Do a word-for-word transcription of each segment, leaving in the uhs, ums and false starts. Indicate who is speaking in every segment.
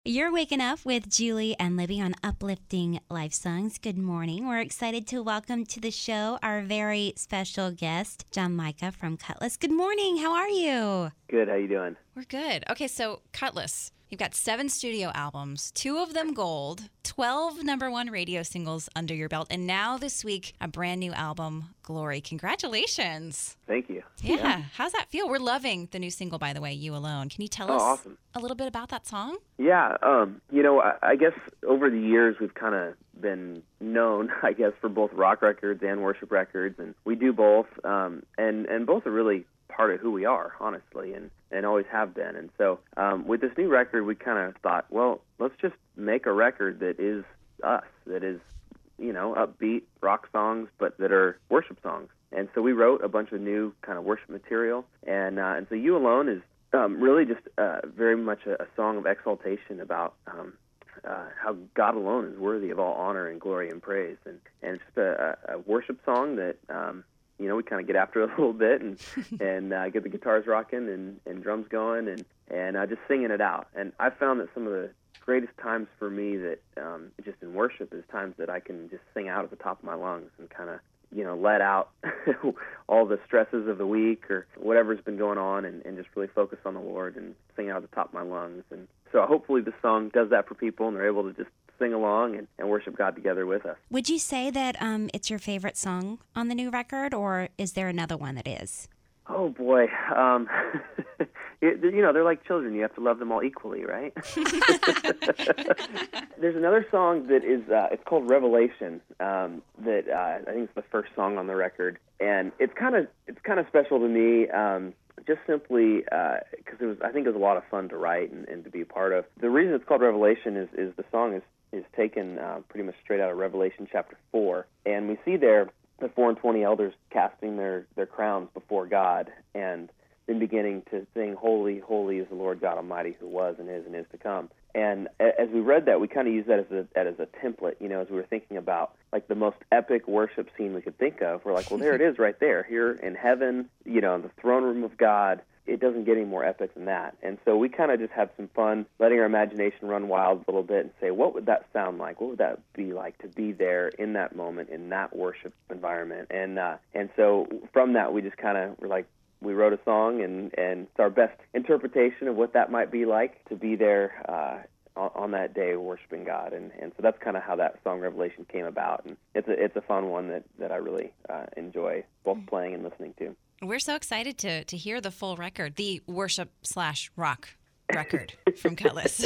Speaker 1: You're waking up with Julie and Libby on Uplifting Life Songs. Good morning. We're excited to welcome to the show our very special guest, John Micah from Cutlass. Good morning. How are you?
Speaker 2: Good. How you doing?
Speaker 3: We're good. Okay, so Cutlass, you've got seven studio albums, two of them gold, twelve number one radio singles under your belt, and now this week, a brand new album, Glory. Congratulations.
Speaker 2: Thank you.
Speaker 3: Yeah. yeah. How's that feel? We're loving the new single, by the way, You Alone. Can you tell
Speaker 2: oh,
Speaker 3: us
Speaker 2: awesome.
Speaker 3: a little bit about that song?
Speaker 2: Yeah. Um, you know, I, I guess over the years we've kind of been known, I guess, for both rock records and worship records, and we do both, um, and, and both are really part of who we are, honestly, and, and always have been. And so um, with this new record, we kind of thought, well, let's just make a record that is us, that is, you know, upbeat rock songs, but that are worship songs. And so we wrote a bunch of new kind of worship material, and uh, and so You Alone is um, really just uh, very much a, a song of exaltation about um, uh, how God alone is worthy of all honor and glory and praise. And, and it's just a, a worship song that, um, you know, we kind of get after it a little bit and and uh, get the guitars rocking and, and drums going and, and uh, just singing it out. And I found that some of the greatest times for me that um, just in worship is times that I can just sing out at the top of my lungs and kind of, you know, let out all the stresses of the week or whatever's been going on and, and just really focus on the Lord and sing out at the top of my lungs. And so hopefully this song does that for people and they're able to just sing along and, and worship God together with us.
Speaker 1: Would you say that um, it's your favorite song on the new record, or is there another one that is?
Speaker 2: Oh, boy. Um, it, you know, they're like children. You have to love them all equally, right? There's another song that is, uh, it's called Revelation, um, that uh, I think it's the first song on the record. And it's kind of it's kind of special to me, um, just simply because uh, it was, I think it was a lot of fun to write and, and to be a part of. The reason it's called Revelation is, is the song is, is taken uh, pretty much straight out of Revelation chapter four. And we see there the four and twenty elders casting their, their crowns before God and then beginning to sing, Holy, holy is the Lord God Almighty who was and is and is to come. And as we read that, we kind of used that as a, as a template, you know, as we were thinking about like the most epic worship scene we could think of. We're like, well, there it is right there, here in heaven, you know, in the throne room of God. It doesn't get any more epic than that. And so we kind of just had some fun letting our imagination run wild a little bit and say, what would that sound like? What would that be like to be there in that moment, in that worship environment? And uh, and so from that, we just kind of were like, we wrote a song, and, and it's our best interpretation of what that might be like to be there uh, on, on that day worshiping God. And, and so that's kind of how that song Revelation came about. And it's a, it's a fun one that, that I really uh, enjoy both playing and listening to.
Speaker 3: We're so excited to to hear the full record, the worship slash rock record from Cutlass.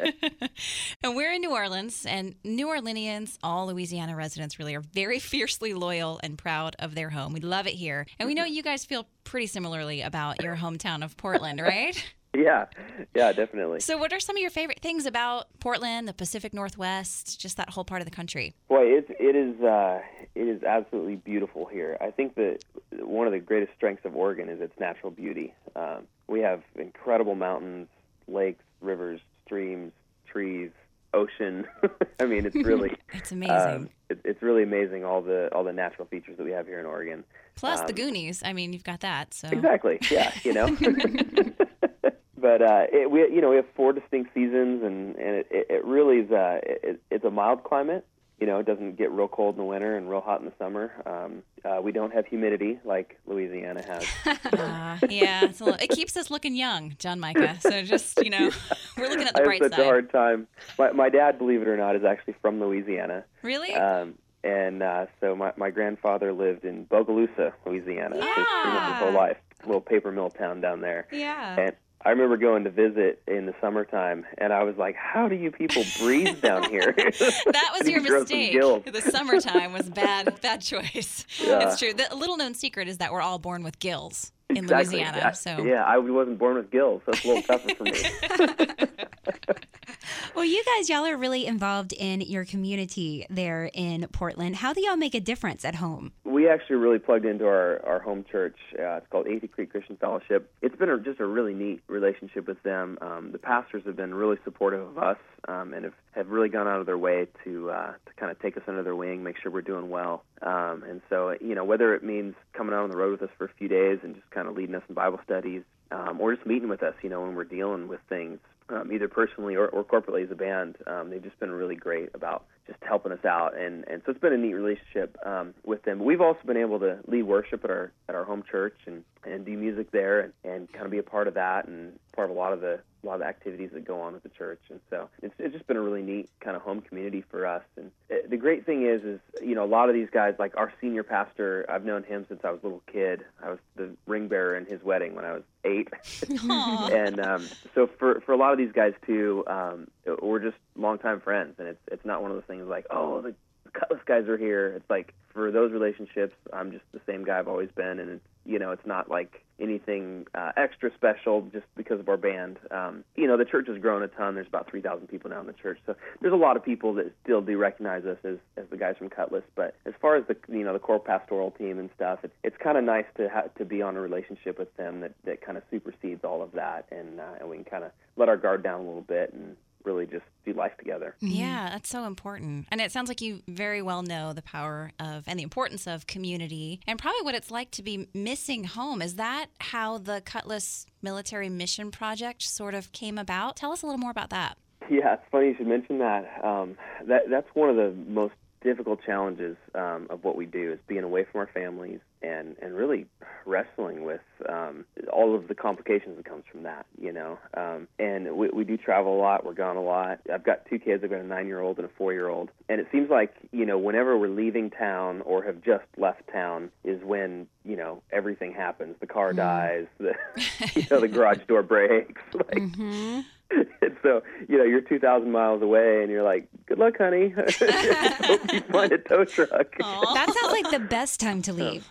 Speaker 3: And we're in New Orleans, and New Orleanians, all Louisiana residents really are very fiercely loyal and proud of their home. We love it here. And we know you guys feel pretty similarly about your hometown of Portland, right?
Speaker 2: Yeah, yeah, definitely.
Speaker 3: So what are some of your favorite things about Portland, the Pacific Northwest, just that whole part of the country?
Speaker 2: Boy, it, it is uh, it is absolutely beautiful here. I think that one of the greatest strengths of Oregon is its natural beauty. Um, we have incredible mountains, lakes, rivers, streams, trees, ocean. I mean, it's really
Speaker 3: it's amazing.
Speaker 2: Um, it, it's really amazing all the all the natural features that we have here in Oregon.
Speaker 3: Plus
Speaker 2: um,
Speaker 3: the Goonies. I mean, you've got that. So
Speaker 2: exactly. Yeah, you know. But uh, it, we, you know, we have four distinct seasons, and, and it, it really is. Uh, it, it's a mild climate. You know, it doesn't get real cold in the winter and real hot in the summer. Um, uh, we don't have humidity like Louisiana has.
Speaker 3: uh, yeah, it's a little, it keeps us looking young, John Micah. So just you know, we're looking at the
Speaker 2: I
Speaker 3: bright
Speaker 2: have such
Speaker 3: side.
Speaker 2: a hard time. My, my dad, believe it or not, is actually from Louisiana.
Speaker 3: Really?
Speaker 2: Um, and uh, so my, my grandfather lived in Bogalusa, Louisiana,
Speaker 3: Yeah.
Speaker 2: his, pretty much his whole life. A little paper mill town down there.
Speaker 3: Yeah.
Speaker 2: And I remember going to visit in the summertime, and I was like, how do you people breathe down here?
Speaker 3: That was your
Speaker 2: Grow some
Speaker 3: mistake.
Speaker 2: gills.
Speaker 3: The summertime was bad, bad choice.
Speaker 2: Yeah.
Speaker 3: It's true. The little known secret is that we're all born with gills in
Speaker 2: Exactly.
Speaker 3: Louisiana.
Speaker 2: Yeah.
Speaker 3: So
Speaker 2: yeah, I wasn't born with gills, so it's a little tougher for me.
Speaker 1: Well, you guys, y'all are really involved in your community there in Portland. How do y'all make a difference at home?
Speaker 2: We actually really plugged into our, our home church. Uh, it's called Athey Creek Christian Fellowship. It's been a, just a really neat relationship with them. Um, the pastors have been really supportive of us um, and have, have really gone out of their way to uh, to kind of take us under their wing, make sure we're doing well. Um, and so, you know, whether it means coming out on the road with us for a few days and just kind of leading us in Bible studies, um, or just meeting with us, you know, when we're dealing with things um, either personally or, or corporately as a band. Um, they've just been really great about just helping us out, and, and so it's been a neat relationship um, with them. We've also been able to lead worship at our at our home church and, and do music there, and, and kind of be a part of that and part of a lot of the a lot of the activities that go on at the church. And so it's it's just been a really neat kind of home community for us. And it, the great thing is, is you know, a lot of these guys, like our senior pastor, I've known him since I was a little kid. I was the ring bearer in his wedding when I was eight. And um, so for for a lot of these guys too, um, we're just longtime friends, and it's it's not one of those things like, oh, the Cutlass guys are here. It's like, for those relationships, I'm just the same guy I've always been, and it's, you know, it's not like anything uh, extra special just because of our band. Um, you know, the church has grown a ton. There's about three thousand people now in the church, so there's a lot of people that still do recognize us as, as the guys from Cutlass. But as far as the, you know, the core pastoral team and stuff, it's it's kind of nice to ha- to be on a relationship with them that, that kind of supersedes all of that, and uh, and we can kind of let our guard down a little bit and really just do life together.
Speaker 3: Yeah, that's so important. And it sounds like you very well know the power of and the importance of community and probably what it's like to be missing home. Is that how the Cutlass Military Mission Project sort of came about? Tell us a little more about that.
Speaker 2: Yeah, it's funny you should mention that. Um, that that's one of the most difficult challenges um, of what we do, is being away from our families and, and really wrestling with um, all of the complications that comes from that, you know. Um, and we, we do travel a lot. We're gone a lot. I've got two kids. I've got a nine-year-old and a four-year-old. And it seems like, you know, whenever we're leaving town or have just left town is when, you know, everything happens. The car mm. dies. The, you know, the garage door breaks. Like, mm-hmm. And so, you know, you're two thousand miles away, and you're like, good luck, honey. Hope you find a tow truck.
Speaker 1: That sounds like the best time to leave.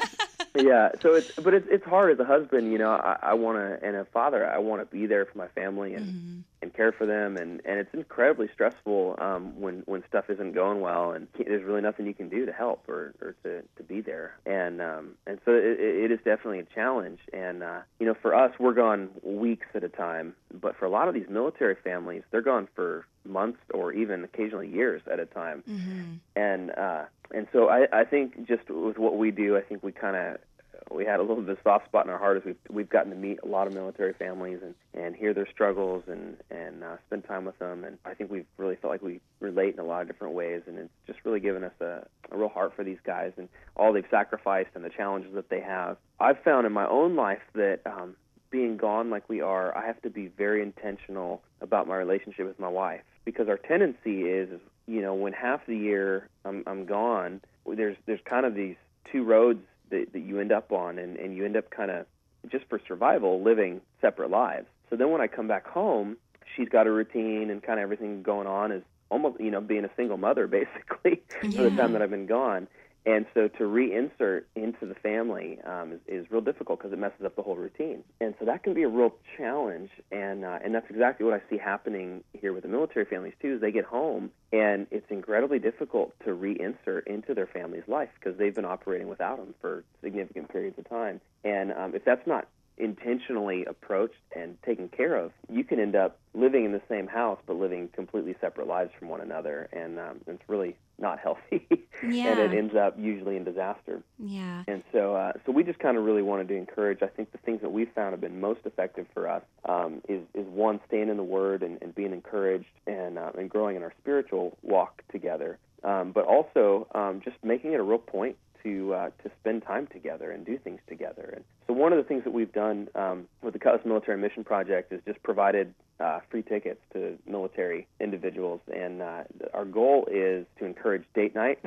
Speaker 2: Yeah, so it's but it's it's hard as a husband, you know. I, I want to, and a father, I want to be there for my family and mm-hmm. and care for them, and, and it's incredibly stressful um, when when stuff isn't going well, and there's really nothing you can do to help or, or to, to be there, and um, and so it, it is definitely a challenge, and uh, you know, for us, we're gone weeks at a time, but for a lot of these military families, they're gone for months or even occasionally years at a time, mm-hmm. and uh, and so I, I think just with what we do, I think we kind of we had a little bit of a soft spot in our heart as we've we've gotten to meet a lot of military families and, and hear their struggles and and uh, spend time with them, and I think we've really felt like we relate in a lot of different ways, and it's just really given us a, a real heart for these guys and all they've sacrificed and the challenges that they have. I've found in my own life that um, being gone like we are, I have to be very intentional about my relationship with my wife, because our tendency is, is you know, when half the year I'm, I'm gone, there's there's kind of these two roads that, that you end up on, and, and you end up kind of, just for survival, living separate lives. So then when I come back home, she's got a routine and kind of everything going on is almost, you know, being a single mother, basically, yeah. for the time that I've been gone. And so to reinsert into the family um, is, is real difficult because it messes up the whole routine. And so that can be a real challenge, and uh, and that's exactly what I see happening here with the military families, too, is they get home, and it's incredibly difficult to reinsert into their family's life because they've been operating without them for significant periods of time. And um, if that's not intentionally approached and taken care of, you can end up living in the same house but living completely separate lives from one another, and um, it's really not healthy.
Speaker 1: Yeah.
Speaker 2: And it ends up usually in disaster.
Speaker 1: Yeah.
Speaker 2: And so uh, so we just kind of really wanted to encourage, I think the things that we've found have been most effective for us um, is, is one, staying in the Word and, and being encouraged and, uh, and growing in our spiritual walk together, um, but also um, just making it a real point to uh, to spend time together and do things together. And so one of the things that we've done um, with the Cutlass Military Mission Project is just provided uh, free tickets to military individuals, and uh, our goal is to encourage date night.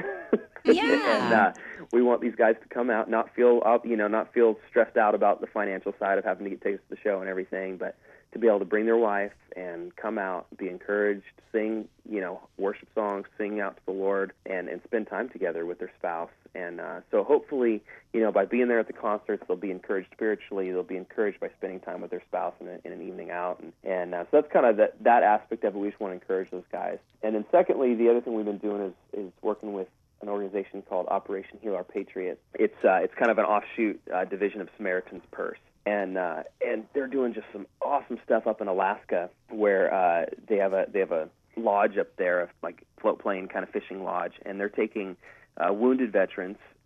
Speaker 1: Yeah.
Speaker 2: And uh, we want these guys to come out, not feel up, you know, not feel stressed out about the financial side of having to get tickets to the show and everything, but to be able to bring their wife and come out, be encouraged, sing, you know, worship songs, sing out to the Lord, and, and spend time together with their spouse. And uh, so hopefully, you know, by being there at the concerts, they'll be encouraged spiritually. They'll be encouraged by spending time with their spouse in, a, in an evening out. And, and uh, so that's kind of that, that aspect of it. We just want to encourage those guys. And then secondly, the other thing we've been doing is, is working with an organization called Operation Heal Our Patriots. It's uh, it's kind of an offshoot uh, division of Samaritan's Purse. And uh, and they're doing just some awesome stuff up in Alaska, where uh, they have a they have a lodge up there, like float plane kind of fishing lodge, and they're taking uh, wounded veterans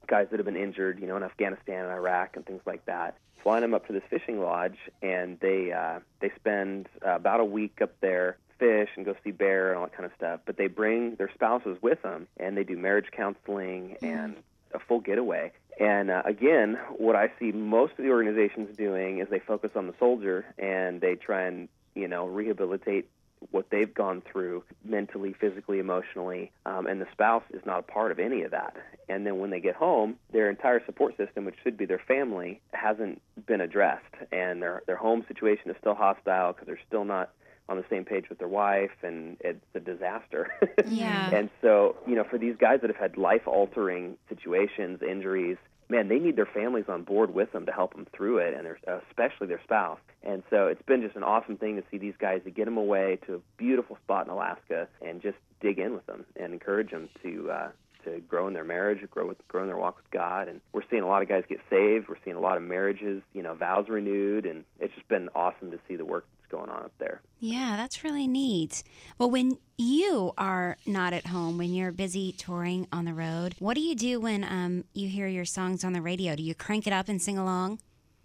Speaker 2: guys that have been injured, you know, in Afghanistan and Iraq and things like that, flying them up to this fishing lodge, and they uh, they spend uh, about a week up there, fish and go see bear and all that kind of stuff. But they bring their spouses with them, and they do marriage counseling and a full getaway. And uh, again, what I see most of the organizations doing is they focus on the soldier, and they try and, you know, rehabilitate what they've gone through mentally, physically, emotionally, um, and the spouse is not a part of any of that. And then when they get home, their entire support system, which should be their family, hasn't been addressed, and their their home situation is still hostile because they're still not on the same page with their wife, and it's a disaster.
Speaker 1: Yeah.
Speaker 2: And so, you know, for these guys that have had life-altering situations, injuries, man, they need their families on board with them to help them through it, and their, especially their spouse. And so it's been just an awesome thing to see these guys, to get them away to a beautiful spot in Alaska and just dig in with them and encourage them to uh, to grow in their marriage, grow with, grow in their walk with God. And we're seeing a lot of guys get saved. We're seeing a lot of marriages, you know, vows renewed, and it's just been awesome to see the work that's going on up there.
Speaker 1: Yeah, that's really neat. Well, when you are not at home, when you're busy touring on the road, what do you do when um, you hear your songs on the radio? Do you crank it up and sing along?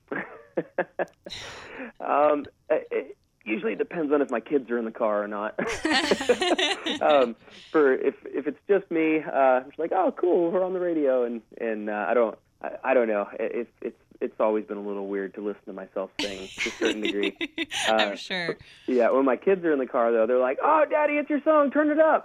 Speaker 2: um, it usually depends on if my kids are in the car or not. um, for if if it's just me, uh, I'm just like, oh, cool, we're on the radio, and and uh, I don't I, I don't know. It, it's it's always been a little weird to listen to myself sing to a certain degree. Uh,
Speaker 3: I'm sure.
Speaker 2: Yeah, when my kids are in the car, though, they're like, "Oh, Daddy, it's your song. Turn it up."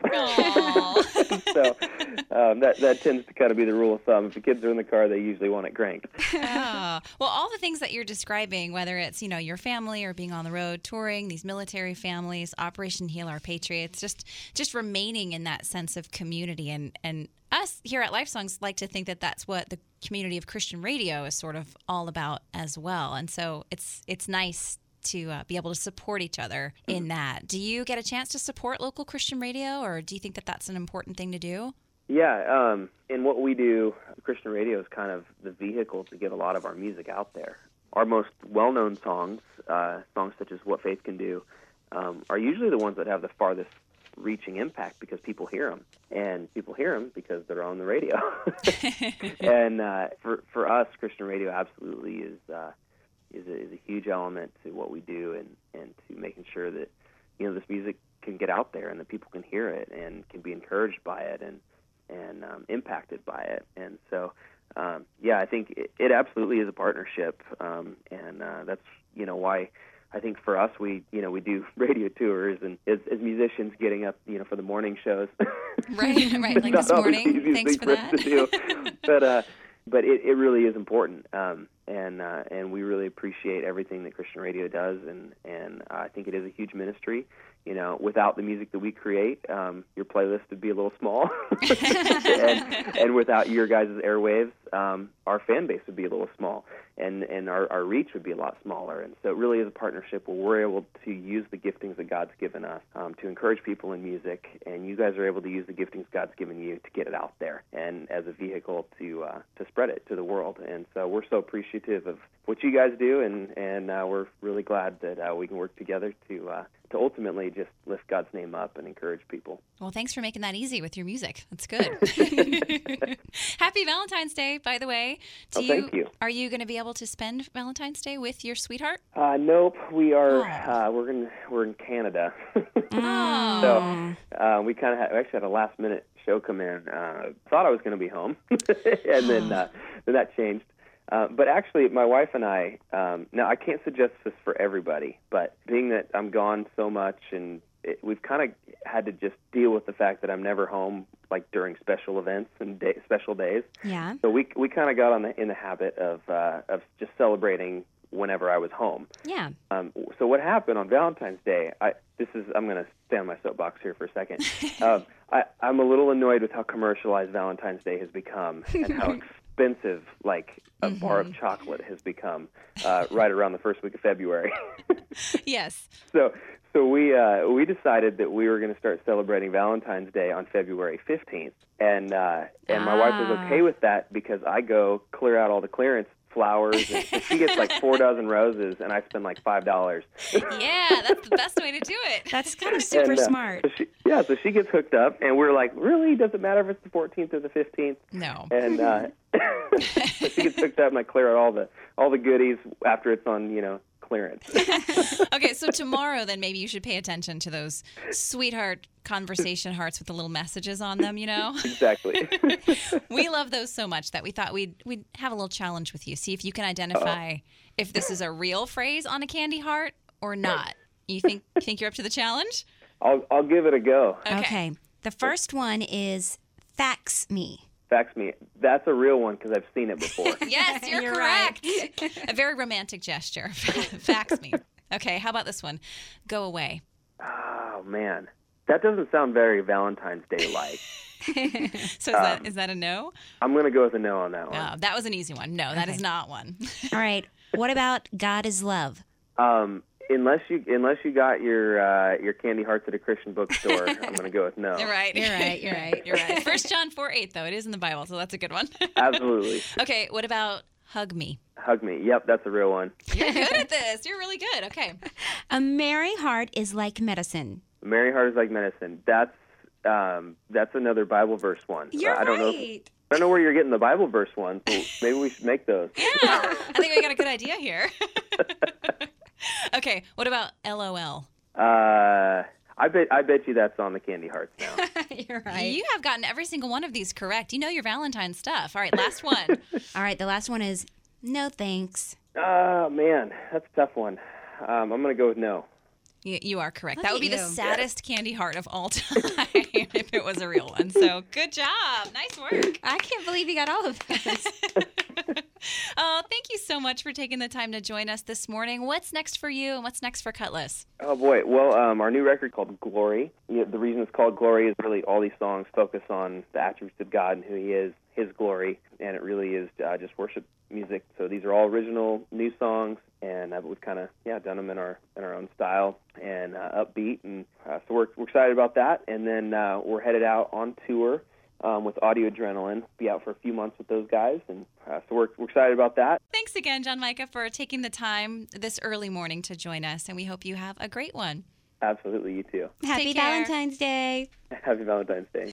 Speaker 2: So um, that that tends to kind of be the rule of thumb. If the kids are in the car, they usually want it cranked.
Speaker 3: Oh. Well, all the things that you're describing, whether it's, you know, your family or being on the road touring, these military families, Operation Heal Our Patriots, just just remaining in that sense of community, and and us here at Life Songs like to think that that's what the community of Christian radio is sort of all about as well. And so it's it's nice to uh, be able to support each other in that. Do you get a chance to support local Christian radio, or do you think that that's an important thing to do?
Speaker 2: Yeah, um, and what we do, Christian radio is kind of the vehicle to get a lot of our music out there. Our most well-known songs, uh, songs such as What Faith Can Do, um, are usually the ones that have the farthest reaching impact because people hear them, and people hear them because they're on the radio. And uh, for for us, Christian radio absolutely is uh, is, a, is a huge element to what we do, and, and to making sure that, you know, this music can get out there and that people can hear it and can be encouraged by it and and um, impacted by it. And so, um, yeah, I think it, it absolutely is a partnership, um, and uh, that's, you know, why I think for us, we, you know, we do radio tours, and as, as musicians getting up, you know, for the morning shows.
Speaker 3: Right, right, like this morning. Thanks for that.
Speaker 2: To do. But, uh, but it, it really is important, um, and uh, and we really appreciate everything that Christian radio does, and, and I think it is a huge ministry. You know, without the music that we create, um, your playlist would be a little small. and, and without your guys' airwaves, um, our fan base would be a little small, and, and our, our reach would be a lot smaller. And so it really is a partnership where we're able to use the giftings that God's given us um, to encourage people in music, and you guys are able to use the giftings God's given you to get it out there and as a vehicle to uh, to spread it to the world. And so we're so appreciative of what you guys do, and, and uh, we're really glad that uh, we can work together to uh, to ultimately just lift God's name up and encourage people.
Speaker 3: Well, thanks for making that easy with your music. That's good. Happy Valentine's Day, by the way. Do
Speaker 2: oh,
Speaker 3: you,
Speaker 2: thank you.
Speaker 3: Are you going to be able to spend Valentine's Day with your sweethart?
Speaker 2: Uh, nope, we are.
Speaker 3: Oh.
Speaker 2: Uh, we're in we're in Canada,
Speaker 3: Oh.
Speaker 2: so uh, we kind of had, we actually had a last minute show come in. Uh, thought I was going to be home, and then uh, then that changed. Uh, but actually, my wife and I, um, now I can't suggest this for everybody, but being that I'm gone so much, and it, we've kind of had to just deal with the fact that I'm never home, like during special events and day, special days.
Speaker 1: Yeah.
Speaker 2: So we we kind of got on the, in the habit of uh, of just celebrating whenever I was home.
Speaker 1: Yeah.
Speaker 2: Um, so what happened on Valentine's Day, I, this is, I'm going to stay on my soapbox here for a second. um, I, I'm a little annoyed with how commercialized Valentine's Day has become and how expensive, like, a mm-hmm. bar of chocolate has become uh, right around the first week of February.
Speaker 3: Yes.
Speaker 2: So so we uh, we decided that we were going to start celebrating Valentine's Day on February fifteenth. And, uh, and my
Speaker 1: ah.
Speaker 2: wife was okay with that because I go clear out all the clearance flowers. And so she gets like four dozen roses, and I spend like five dollars.
Speaker 3: Yeah, that's the best way to do it.
Speaker 1: That's kind of super
Speaker 2: And, uh,
Speaker 1: smart.
Speaker 2: So she, yeah, so she gets hooked up, and we're like, really? Does it matter if it's the fourteenth or the fifteenth?
Speaker 3: No.
Speaker 2: And uh, so she gets hooked up, and I clear out all the all the goodies after it's on, you know, clearance.
Speaker 3: Okay, so tomorrow then maybe you should pay attention to those sweetheart conversation hearts with the little messages on them, you know?
Speaker 2: Exactly.
Speaker 3: We love those so much that we thought we'd we'd have a little challenge with you. See if you can identify if this is a real phrase on a candy heart or not. You think you think you're up to the challenge?
Speaker 2: I'll I'll give it a go.
Speaker 3: Okay.
Speaker 1: Okay. The first one is fax me.
Speaker 2: Fax me. That's a real one because I've seen it before.
Speaker 3: Yes, you're,
Speaker 1: You're
Speaker 3: correct. A very romantic gesture. Fax me. Okay, how about this one? Go away.
Speaker 2: Oh man, that doesn't sound very Valentine's Day like.
Speaker 3: So is that is that a no?
Speaker 2: I'm gonna go with a no on that one.
Speaker 3: Oh, that was an easy one. No, that
Speaker 1: Okay.
Speaker 3: is not one.
Speaker 1: All right. What about God is love?
Speaker 2: Um, unless you unless you got your uh, your candy hearts at a Christian bookstore, I'm gonna go with no.
Speaker 3: You're right.
Speaker 1: You're right, you're right.
Speaker 3: You're right. First John four eight though. It is in the Bible, so that's a good one.
Speaker 2: Absolutely.
Speaker 3: Okay, what about hug me?
Speaker 2: Hug me. Yep, that's a real one.
Speaker 3: You're good at this. You're really good. Okay.
Speaker 1: A merry heart is like medicine.
Speaker 2: Merry heart is like medicine. That's um, that's another Bible verse one.
Speaker 1: You're
Speaker 2: I don't know.
Speaker 1: right.
Speaker 2: I don't know where you're getting the Bible verse ones. So maybe we should make those.
Speaker 3: Yeah, I think we got a good idea here. Okay, what about LOL?
Speaker 2: Uh, I bet I bet you that's on the candy hearts now.
Speaker 1: You're right.
Speaker 3: You have gotten every single one of these correct. You know your Valentine's stuff. All right, last one.
Speaker 1: All right. The last one is no thanks.
Speaker 2: Oh man, that's a tough one. Um, I'm gonna go with no.
Speaker 3: You, you are correct.
Speaker 1: Look
Speaker 3: That
Speaker 1: at
Speaker 3: would be the
Speaker 1: you.
Speaker 3: saddest candy heart of all time if it was a real one. So good job. Nice work.
Speaker 1: I can't believe you got all of those.
Speaker 3: Oh, thank you so much for taking the time to join us this morning. What's next for you and what's next for Cutlass?
Speaker 2: Oh boy, well, um, our new record called Glory. You know, the reason it's called Glory is really all these songs focus on the attributes of God and who He is, His glory, and it really is uh, just worship music. So these are all original new songs, and uh, we've kind of yeah done them in our in our own style and uh, upbeat, and uh, so we're we're excited about that. And then uh, we're headed out on tour um, with Audio Adrenaline. Be out for a few months with those guys, and uh, so we're we're excited about that.
Speaker 3: Thanks again, John Micah, for taking the time this early morning to join us, and we hope you have a great one.
Speaker 2: Absolutely, you too.
Speaker 1: Happy
Speaker 3: Take care.
Speaker 1: Valentine's Day.
Speaker 2: Happy Valentine's Day.